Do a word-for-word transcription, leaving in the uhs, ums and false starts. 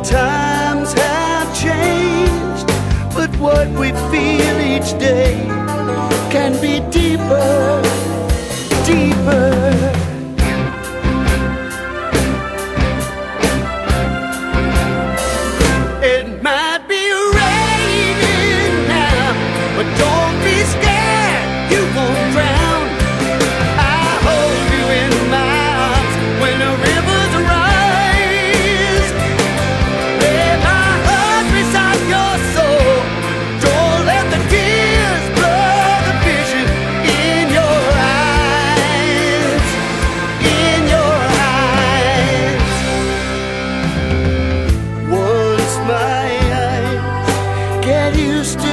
Times have changed, but what we feel each day can be deeper, deeper. It might be raining now, but don't be scared, you won't drown. I hold you in my arms when the rivers rise. Lay my heart beside your soul. Don't let the tears blur the vision in your eyes, in your eyes. Once my eyes get used to